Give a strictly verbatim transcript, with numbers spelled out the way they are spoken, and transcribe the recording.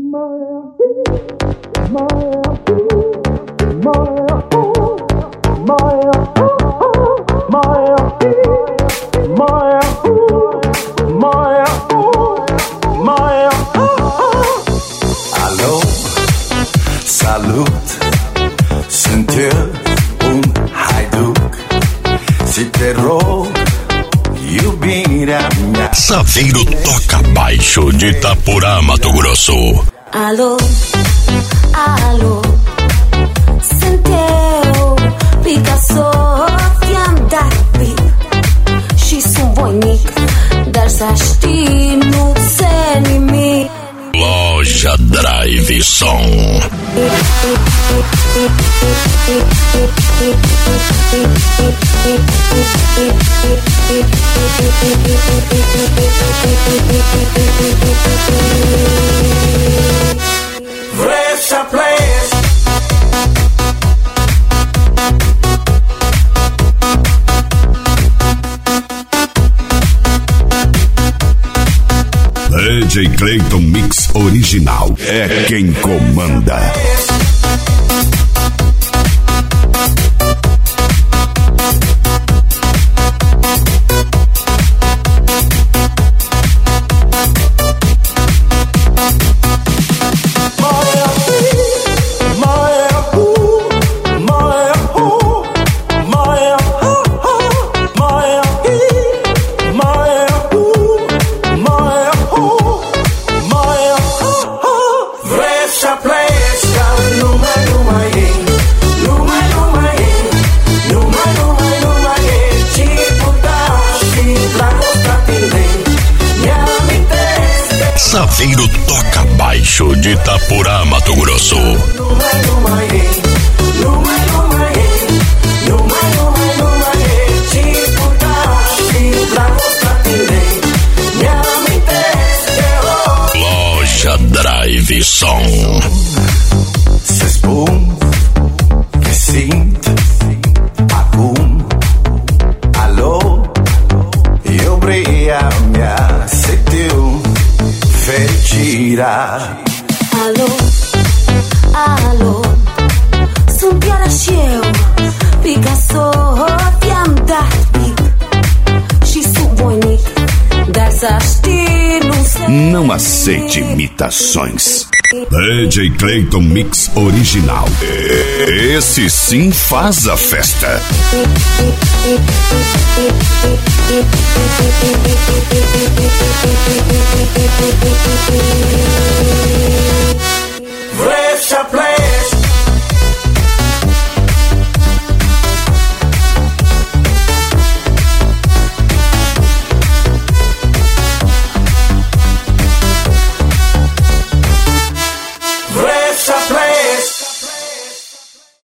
Alô, salut, sunt eu, un haiduc. Se te rog, iubirea mea. Saveiro toca baixo de Itapurá, Mato Grosso. Alô, alô, sunt eu, Picasso, te-am dat pip și sunt voinic, dar să știi, nu-ți nimic. Loja Drive Som. Vrei să pleci? D J Clayton Mix Original é quem comanda. Saveiro toca baixo de Itapurá, Mato Grosso. Loja Drive Som. Să spun că simt acum. Alô, iubirea mea, să știu fericirea. Alô, alô, sunt iară și eu, Picasso, te-am dat pip și sunt voinic, dar să știi, nu se... Não aceite imitações. D J Clayton Mix Original. Esse sim faz a festa. We'll be right back.